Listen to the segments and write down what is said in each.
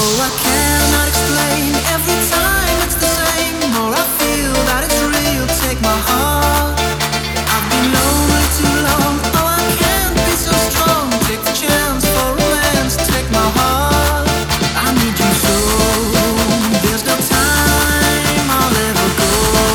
Oh, I cannot explain. Every time it's the same. More I feel that it's real. Take my heart. I've been lonely too long. Oh, I can't be so strong. Take the chance for romance. Take my heart. I need you so. There's no time I'll ever go.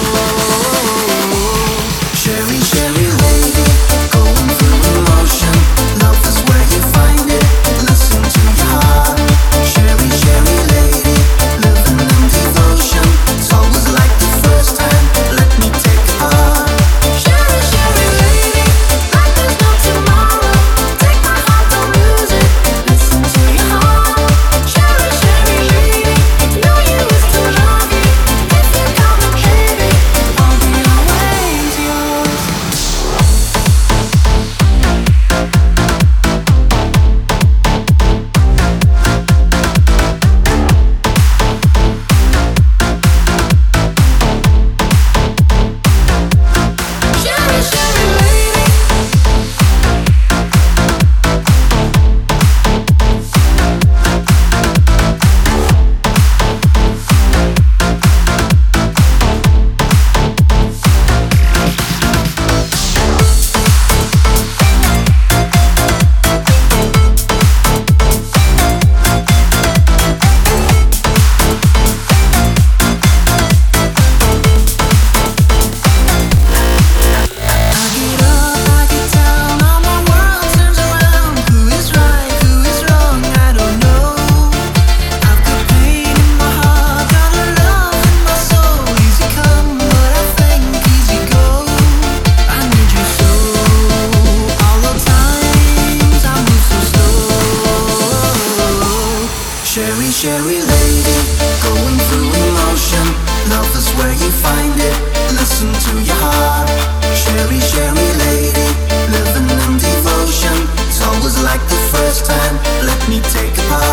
Sherry, Sherry lady, going through emotion. Love is where you find it. Listen to your heart. Sherry, Sherry lady, living in devotion. It's always like the first time. Let me take a part. Sherry, Sherry lady, like there's no tomorrow. Take my heart, don't lose it. Listen to your heart. Sherry, Sherry lady, know you is to love you. If you come and baby, I'll be always yours. Sherry, Sherry lady. I get up, I get down, all my world turns around. Who is right, who is wrong, I don't know. I've got pain in my heart, got a love in my soul. Easy come, but I think easy go. I need you so. All the times I move so slow. Sherry, Sherry lady, going through emotion. Love is where you find it. Listen to your heart. Sherry, Sherry lady, living in devotion. It's always like the first time. Let me take a part.